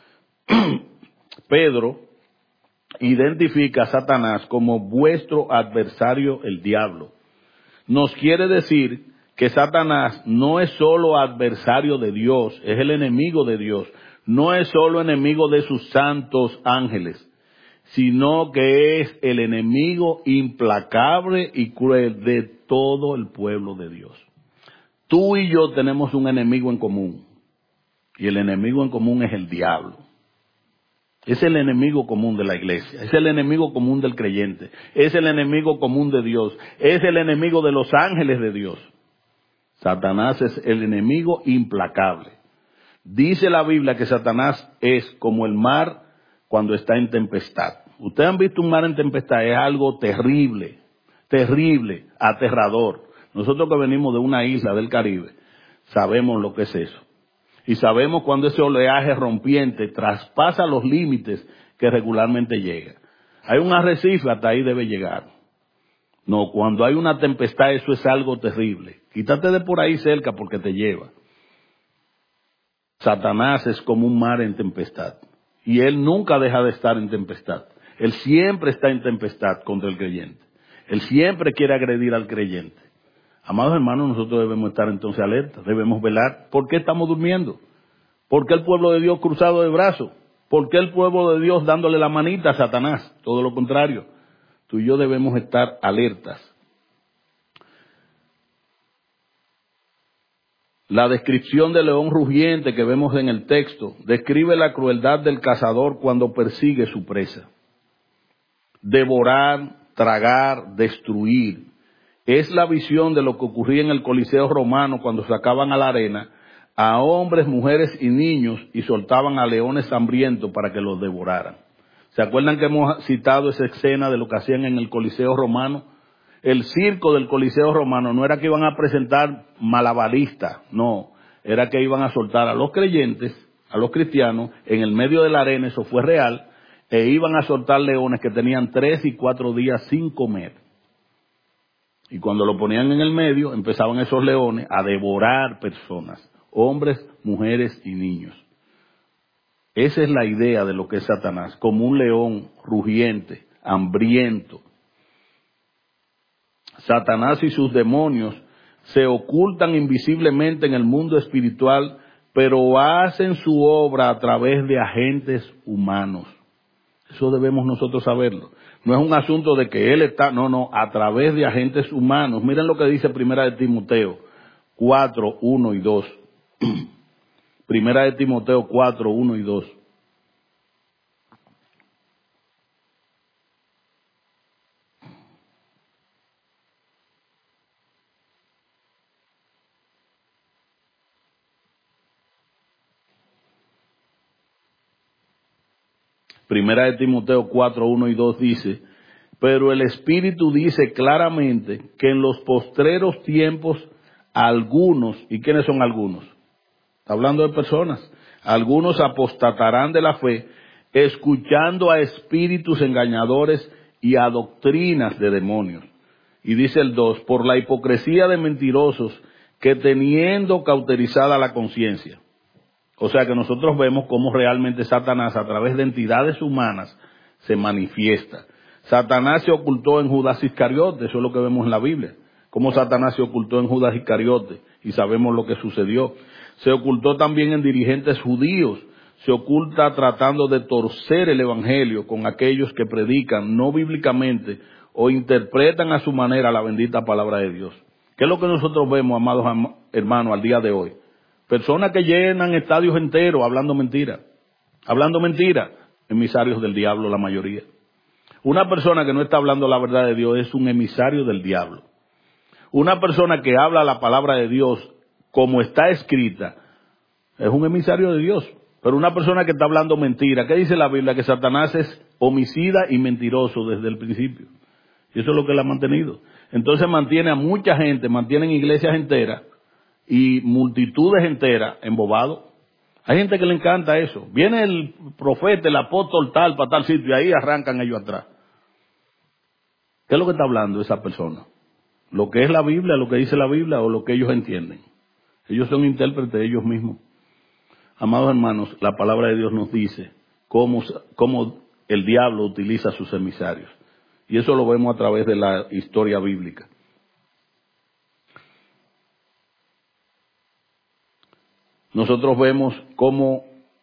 Pedro identifica a Satanás como vuestro adversario, el diablo. Nos quiere decir que Satanás no es solo adversario de Dios, es el enemigo de Dios. No es solo enemigo de sus santos ángeles, sino que es el enemigo implacable y cruel de todo el pueblo de Dios. Tú y yo tenemos un enemigo en común, y el enemigo en común es el diablo. Es el enemigo común de la iglesia, es el enemigo común del creyente, es el enemigo común de Dios, es el enemigo de los ángeles de Dios. Satanás es el enemigo implacable. Dice la Biblia que Satanás es como el mar cuando está en tempestad. Ustedes han visto un mar en tempestad, es algo terrible, terrible, aterrador. Nosotros que venimos de una isla del Caribe, sabemos lo que es eso. Y sabemos cuando ese oleaje rompiente traspasa los límites que regularmente llega. Hay un arrecife, hasta ahí debe llegar. No, cuando hay una tempestad, eso es algo terrible. Quítate de por ahí cerca porque te lleva. Satanás es como un mar en tempestad. Y él nunca deja de estar en tempestad. Él siempre está en tempestad contra el creyente. Él siempre quiere agredir al creyente. Amados hermanos, nosotros debemos estar entonces alerta, debemos velar. ¿Por qué estamos durmiendo? ¿Por qué el pueblo de Dios cruzado de brazos? ¿Por qué el pueblo de Dios dándole la manita a Satanás? Todo lo contrario. Tú y yo debemos estar alertas. La descripción del león rugiente que vemos en el texto describe la crueldad del cazador cuando persigue su presa. Devorar, tragar, destruir. Es la visión de lo que ocurría en el Coliseo romano cuando sacaban a la arena a hombres, mujeres y niños y soltaban a leones hambrientos para que los devoraran. ¿Se acuerdan que hemos citado esa escena de lo que hacían en el Coliseo romano? El circo del Coliseo romano no era que iban a presentar malabaristas, no, era que iban a soltar a los creyentes, a los cristianos, en el medio de la arena, eso fue real, e iban a soltar leones que tenían 3 y 4 días sin comer. Y cuando lo ponían en el medio, empezaban esos leones a devorar personas, hombres, mujeres y niños. Esa es la idea de lo que es Satanás, como un león rugiente, hambriento. Satanás y sus demonios se ocultan invisiblemente en el mundo espiritual, pero hacen su obra a través de agentes humanos. Eso debemos nosotros saberlo. No es un asunto de que él está, no, a través de agentes humanos. Miren lo que dice Primera de Timoteo 4, 1 y 2. Primera de Timoteo 4, 1 y 2. Primera de Timoteo 4, 1 y 2 dice, pero el Espíritu dice claramente que en los postreros tiempos algunos, ¿y quiénes son algunos? Está hablando de personas. Algunos apostatarán de la fe, escuchando a espíritus engañadores y a doctrinas de demonios. Y dice el 2, por la hipocresía de mentirosos que teniendo cauterizada la conciencia. O sea que nosotros vemos cómo realmente Satanás a través de entidades humanas se manifiesta. Satanás se ocultó en Judas Iscariote, eso es lo que vemos en la Biblia. Cómo Satanás se ocultó en Judas Iscariote y sabemos lo que sucedió. Se ocultó también en dirigentes judíos, se oculta tratando de torcer el evangelio con aquellos que predican no bíblicamente o interpretan a su manera la bendita palabra de Dios. ¿Qué es lo que nosotros vemos, amados hermanos, al día de hoy? Personas que llenan estadios enteros hablando mentira, emisarios del diablo la mayoría. Una persona que no está hablando la verdad de Dios es un emisario del diablo. Una persona que habla la palabra de Dios como está escrita es un emisario de Dios. Pero una persona que está hablando mentira, ¿qué dice la Biblia? Que Satanás es homicida y mentiroso desde el principio. Y eso es lo que él ha mantenido. Entonces mantiene a mucha gente, mantienen iglesias enteras y multitudes enteras embobados. Hay gente que le encanta eso. Viene el profeta, el apóstol tal, para tal sitio, y ahí arrancan ellos atrás. ¿Qué es lo que está hablando esa persona? ¿Lo que es la Biblia, lo que dice la Biblia o lo que ellos entienden? Ellos son intérpretes de ellos mismos. Amados hermanos, la palabra de Dios nos dice cómo el diablo utiliza a sus emisarios. Y eso lo vemos a través de la historia bíblica. Nosotros vemos cómo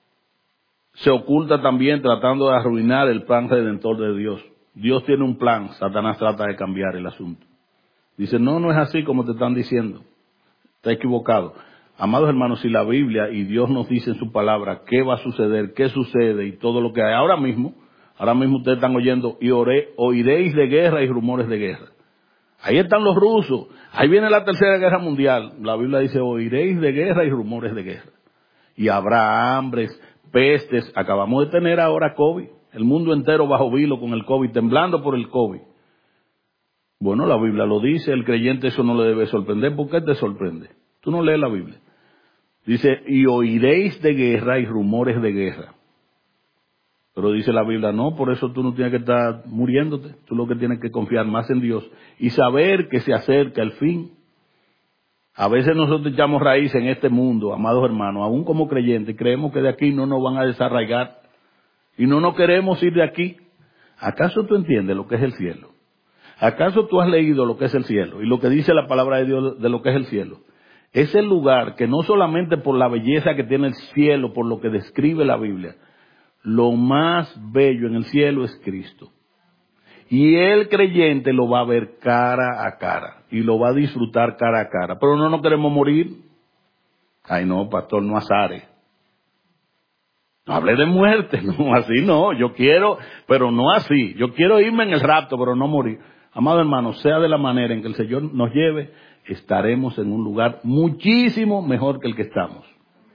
se oculta también tratando de arruinar el plan redentor de Dios. Dios tiene un plan, Satanás trata de cambiar el asunto. Dice, no es así como te están diciendo. Está equivocado. Amados hermanos, si la Biblia y Dios nos dice en su palabra qué va a suceder, qué sucede y todo lo que hay ahora mismo ustedes están oyendo y oiréis de guerra y rumores de guerra. Ahí están los rusos, ahí viene la tercera guerra mundial. La Biblia dice, oiréis de guerra y rumores de guerra. Y habrá hambres, pestes. Acabamos de tener ahora COVID, el mundo entero bajo vilo con el COVID, temblando por el COVID. Bueno, la Biblia lo dice, el creyente eso no le debe sorprender. ¿Por qué te sorprende? Tú no lees la Biblia. Dice, y oiréis de guerra y rumores de guerra. Pero dice la Biblia, no, por eso tú no tienes que estar muriéndote. Tú lo que tienes que confiar más en Dios y saber que se acerca el fin. A veces nosotros echamos raíz en este mundo, amados hermanos, aún como creyentes, creemos que de aquí no nos van a desarraigar y no nos queremos ir de aquí. ¿Acaso tú entiendes lo que es el cielo? ¿Acaso tú has leído lo que es el cielo y lo que dice la palabra de Dios de lo que es el cielo? Es el lugar que no solamente por la belleza que tiene el cielo, por lo que describe la Biblia, lo más bello en el cielo es Cristo. Y el creyente lo va a ver cara a cara y lo va a disfrutar cara a cara. Pero no nos queremos morir. Ay no, pastor, no azare. No hable de muerte, no, así no. Yo quiero, pero no así. Yo quiero irme en el rapto, pero no morir. Amado hermano, sea de la manera en que el Señor nos lleve, estaremos en un lugar muchísimo mejor que el que estamos.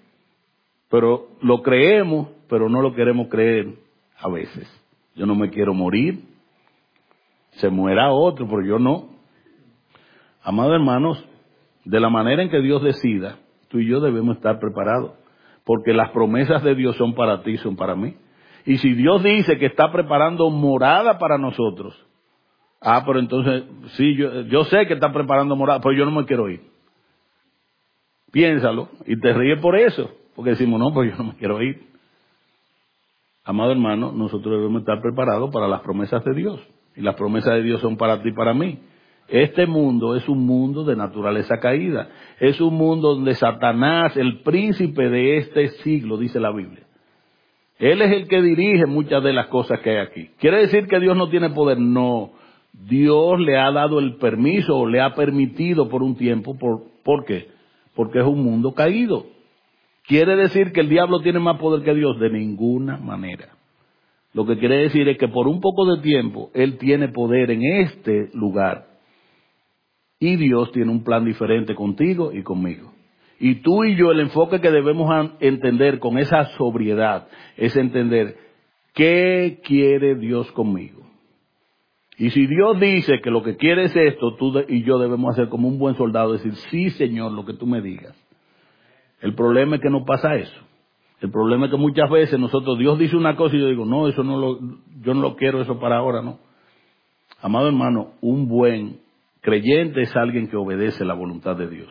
Pero lo creemos, pero no lo queremos creer a veces. Yo no me quiero morir. Se muera otro, pero yo no. Amados hermanos, de la manera en que Dios decida, tú y yo debemos estar preparados. Porque las promesas de Dios son para ti, son para mí. Y si Dios dice que está preparando morada para nosotros, pero entonces, sí, yo sé que está preparando morada, pero yo no me quiero ir. Piénsalo y te ríes por eso. Porque decimos, no, pues yo no me quiero ir. Amado hermano, nosotros debemos estar preparados para las promesas de Dios. Y las promesas de Dios son para ti y para mí. Este mundo es un mundo de naturaleza caída. Es un mundo donde Satanás, el príncipe de este siglo, dice la Biblia. Él es el que dirige muchas de las cosas que hay aquí. ¿Quiere decir que Dios no tiene poder? No. Dios le ha dado el permiso, o le ha permitido por un tiempo. ¿Por qué? Porque es un mundo caído. ¿Quiere decir que el diablo tiene más poder que Dios? De ninguna manera. Lo que quiere decir es que por un poco de tiempo, él tiene poder en este lugar. Y Dios tiene un plan diferente contigo y conmigo. Y tú y yo, el enfoque que debemos entender con esa sobriedad, es entender qué quiere Dios conmigo. Y si Dios dice que lo que quiere es esto, tú y yo debemos hacer como un buen soldado, decir, sí Señor, lo que tú me digas. El problema es que no pasa eso. El problema es que muchas veces Dios dice una cosa y yo digo, no, yo no lo quiero eso para ahora, no. Amado hermano, un buen creyente es alguien que obedece la voluntad de Dios.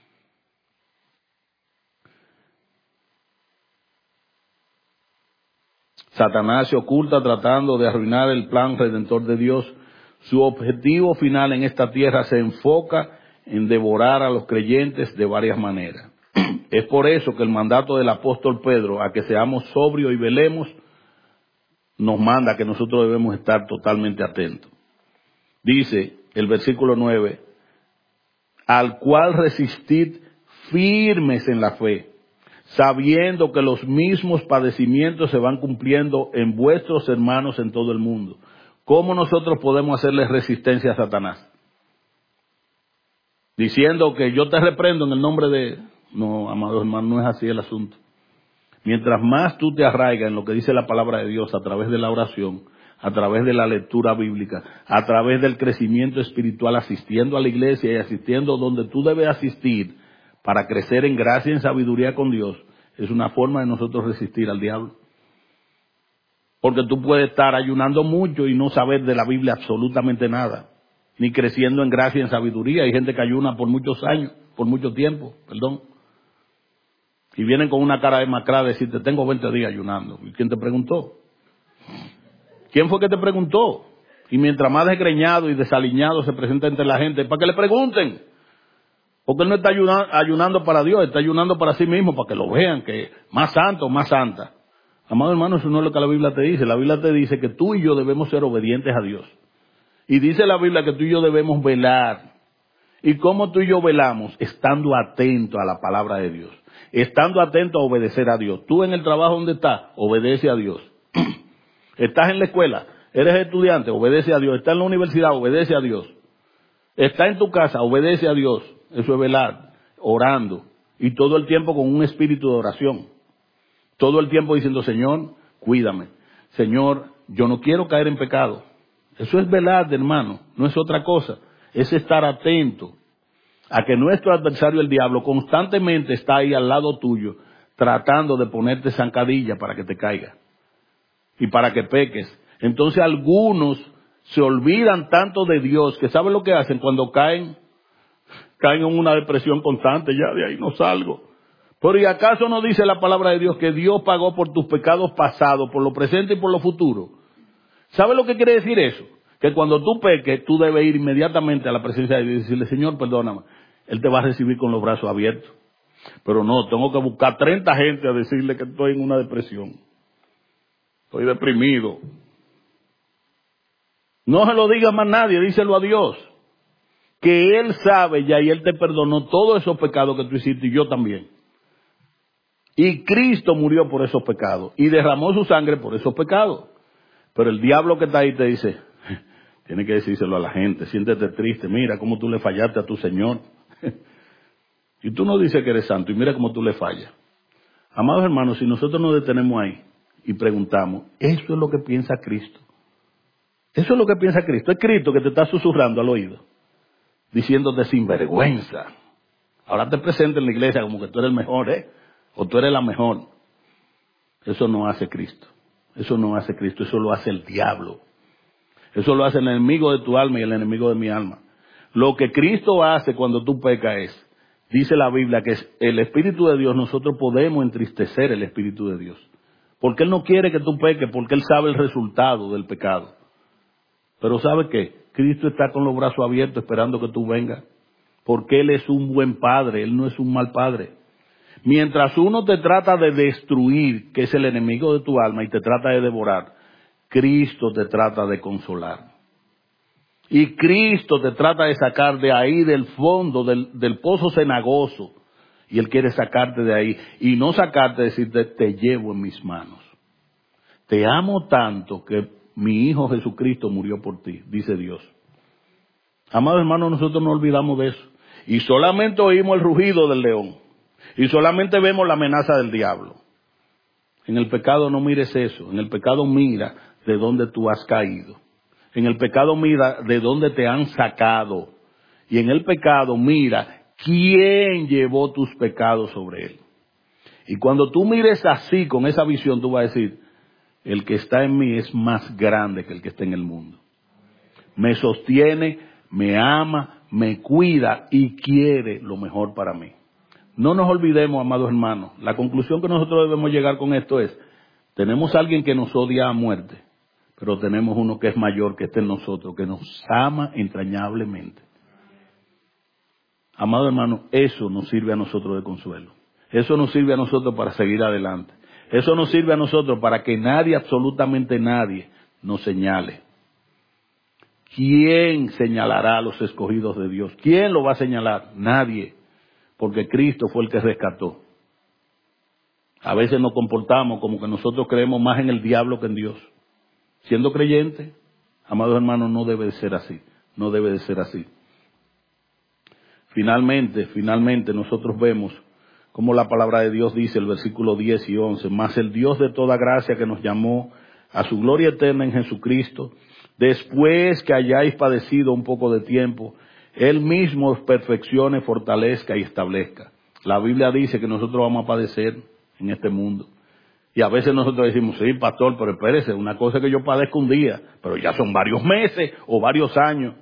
Satanás se oculta tratando de arruinar el plan redentor de Dios. Su objetivo final en esta tierra se enfoca en devorar a los creyentes de varias maneras. Es por eso que el mandato del apóstol Pedro a que seamos sobrios y velemos nos manda que nosotros debemos estar totalmente atentos. Dice el versículo 9, al cual resistid firmes en la fe, sabiendo que los mismos padecimientos se van cumpliendo en vuestros hermanos en todo el mundo. ¿Cómo nosotros podemos hacerle resistencia a Satanás? Diciendo que yo te reprendo en el nombre de... No, amados hermanos, no es así el asunto. Mientras más tú te arraigas en lo que dice la palabra de Dios a través de la oración, a través de la lectura bíblica, a través del crecimiento espiritual, asistiendo a la iglesia y asistiendo donde tú debes asistir para crecer en gracia y en sabiduría con Dios, es una forma de nosotros resistir al diablo. Porque tú puedes estar ayunando mucho y no saber de la Biblia absolutamente nada, ni creciendo en gracia y en sabiduría. Hay gente que ayuna por muchos años, por mucho tiempo, perdón. Y vienen con una cara demacrada a decirte, tengo 20 días ayunando. ¿Y quién te preguntó? ¿Quién fue que te preguntó? Y mientras más desgreñado y desaliñado se presenta entre la gente, para que le pregunten. Porque él no está ayunando para Dios, está ayunando para sí mismo, para que lo vean, que más santo, más santa. Amado hermano, eso no es lo que la Biblia te dice. La Biblia te dice que tú y yo debemos ser obedientes a Dios. Y dice la Biblia que tú y yo debemos velar. ¿Y cómo tú y yo velamos? Estando atentos a la palabra de Dios. Estando atentos a obedecer a Dios. Tú en el trabajo donde estás, obedece a Dios. Estás en la escuela, eres estudiante, obedece a Dios. Estás en la universidad, obedece a Dios. Estás en tu casa, obedece a Dios. Eso es velar, orando. Y todo el tiempo con un espíritu de oración. Todo el tiempo diciendo, Señor, cuídame. Señor, yo no quiero caer en pecado. Eso es velar, hermano, no es otra cosa. Es estar atento a que nuestro adversario, el diablo, constantemente está ahí al lado tuyo, tratando de ponerte zancadilla para que te caiga y para que peques. Entonces algunos se olvidan tanto de Dios que ¿saben lo que hacen? Cuando caen en una depresión constante, ya de ahí no salgo. Pero ¿y acaso no dice la palabra de Dios que Dios pagó por tus pecados pasados, por lo presente y por lo futuro? ¿Sabe lo que quiere decir eso? Que cuando tú peques, tú debes ir inmediatamente a la presencia de Dios y decirle, Señor, perdóname. Él te va a recibir con los brazos abiertos. Pero no, tengo que buscar 30 gente a decirle que estoy en una depresión. Estoy deprimido. No se lo diga más nadie, díselo a Dios. Que Él sabe ya y Él te perdonó todos esos pecados que tú hiciste y yo también. Y Cristo murió por esos pecados y derramó su sangre por esos pecados. Pero el diablo que está ahí te dice, tiene que decírselo a la gente, siéntete triste, mira cómo tú le fallaste a tu Señor. Y tú no dices que eres santo y mira cómo tú le fallas. Amados hermanos, si nosotros nos detenemos ahí y preguntamos, ¿eso es lo que piensa Cristo? Eso es lo que piensa Cristo. Es Cristo que te está susurrando al oído, diciéndote sinvergüenza. Ahora te presenta en la iglesia como que tú eres el mejor, o tú eres la mejor. Eso no hace Cristo. Eso no hace Cristo, eso lo hace el diablo. Eso lo hace el enemigo de tu alma y el enemigo de mi alma. Lo que Cristo hace cuando tú pecas es, dice la Biblia, que es el Espíritu de Dios, nosotros podemos entristecer el Espíritu de Dios. Porque Él no quiere que tú peques, porque Él sabe el resultado del pecado. Pero ¿sabe qué? Cristo está con los brazos abiertos esperando que tú vengas. Porque Él es un buen padre, Él no es un mal padre. Mientras uno te trata de destruir, que es el enemigo de tu alma, y te trata de devorar, Cristo te trata de consolar. Y Cristo te trata de sacar de ahí, del fondo, del pozo cenagoso. Y Él quiere sacarte de ahí. Y no sacarte, decirte, te llevo en mis manos. Te amo tanto que mi Hijo Jesucristo murió por ti, dice Dios. Amados hermanos, nosotros no olvidamos de eso. Y solamente oímos el rugido del león. Y solamente vemos la amenaza del diablo. En el pecado no mires eso. En el pecado mira de dónde tú has caído. En el pecado mira de dónde te han sacado. Y en el pecado mira quién llevó tus pecados sobre él. Y cuando tú mires así, con esa visión, tú vas a decir, el que está en mí es más grande que el que está en el mundo. Me sostiene, me ama, me cuida y quiere lo mejor para mí. No nos olvidemos, amados hermanos, la conclusión que nosotros debemos llegar con esto es, tenemos a alguien que nos odia a muerte, pero tenemos uno que es mayor, que está en nosotros, que nos ama entrañablemente. Amado hermano, eso nos sirve a nosotros de consuelo. Eso nos sirve a nosotros para seguir adelante. Eso nos sirve a nosotros para que nadie, absolutamente nadie, nos señale. ¿Quién señalará a los escogidos de Dios? ¿Quién lo va a señalar? Nadie. Porque Cristo fue el que rescató. A veces nos comportamos como que nosotros creemos más en el diablo que en Dios. Siendo creyente, amados hermanos, no debe de ser así. No debe de ser así. Finalmente nosotros vemos como la palabra de Dios dice, el versículo 10 y 11, mas el Dios de toda gracia que nos llamó a su gloria eterna en Jesucristo, después que hayáis padecido un poco de tiempo, Él mismo os perfeccione, fortalezca y establezca. La Biblia dice que nosotros vamos a padecer en este mundo. Y a veces nosotros decimos, sí, pastor, pero espérese, una cosa es que yo padezco un día, pero ya son varios meses o varios años.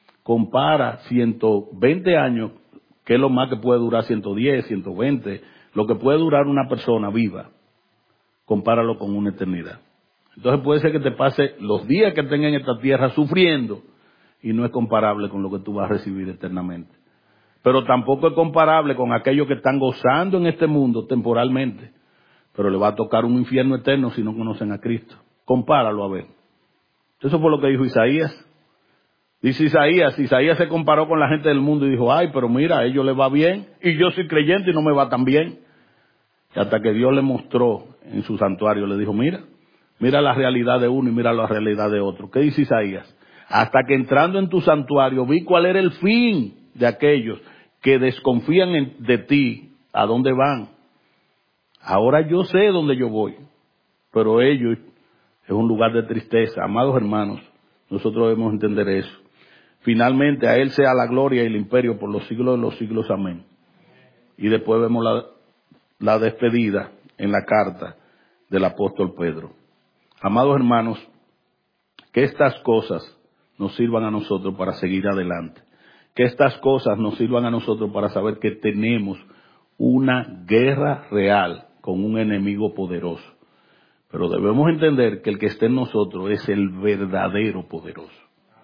Compara 120 años, que es lo más que puede durar 110, 120, Lo que puede durar una persona viva, compáralo con una eternidad. Entonces puede ser que te pase los días que tenga en esta tierra sufriendo y no es comparable con lo que tú vas a recibir eternamente. Pero tampoco es comparable con aquellos que están gozando en este mundo temporalmente, pero le va a tocar un infierno eterno si no conocen a Cristo. Compáralo a ver. Eso fue lo que dijo Isaías. Dice Isaías se comparó con la gente del mundo y dijo, ay, pero mira, a ellos les va bien y yo soy creyente y no me va tan bien. Y hasta que Dios le mostró en su santuario, le dijo, mira la realidad de uno y mira la realidad de otro. ¿Qué dice Isaías? Hasta que entrando en tu santuario vi cuál era el fin de aquellos que desconfían de ti, a dónde van. Ahora yo sé dónde yo voy, pero ellos es un lugar de tristeza. Amados hermanos, nosotros debemos entender eso. Finalmente a Él sea la gloria y el imperio por los siglos de los siglos. Amén. Y después vemos la despedida en la carta del apóstol Pedro. Amados hermanos, que estas cosas nos sirvan a nosotros para seguir adelante. Que estas cosas nos sirvan a nosotros para saber que tenemos una guerra real con un enemigo poderoso. Pero debemos entender que el que esté en nosotros es el verdadero poderoso.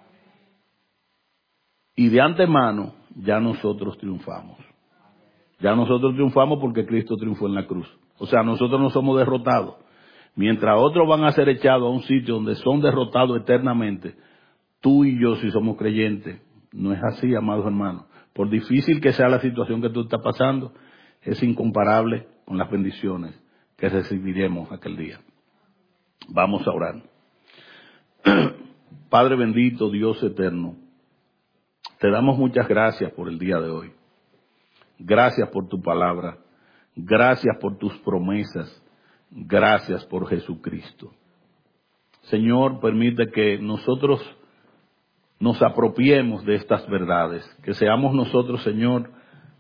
Y de antemano ya nosotros triunfamos. Ya nosotros triunfamos porque Cristo triunfó en la cruz. O sea, nosotros no somos derrotados. Mientras otros van a ser echados a un sitio donde son derrotados eternamente, tú y yo, si somos creyentes, no es así, amados hermanos. Por difícil que sea la situación que tú estás pasando, es incomparable con las bendiciones que recibiremos aquel día. Vamos a orar. Padre bendito, Dios eterno, te damos muchas gracias por el día de hoy. Gracias por tu palabra. Gracias por tus promesas. Gracias por Jesucristo. Señor, permite que nosotros nos apropiemos de estas verdades. Que seamos nosotros, Señor,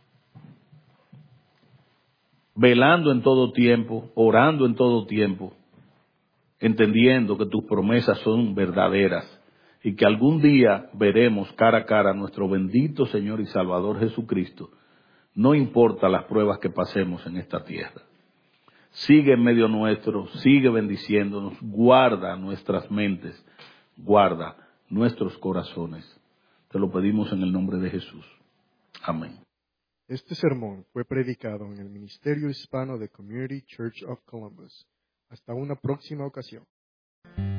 velando en todo tiempo, orando en todo tiempo, entendiendo que tus promesas son verdaderas y que algún día veremos cara a cara a nuestro bendito Señor y Salvador Jesucristo. No importa las pruebas que pasemos en esta tierra. Sigue en medio nuestro, sigue bendiciéndonos, guarda nuestras mentes, guarda nuestros corazones. Te lo pedimos en el nombre de Jesús. Amén. Este sermón fue predicado en el Ministerio Hispano de Community Church of Columbus. Hasta una próxima ocasión.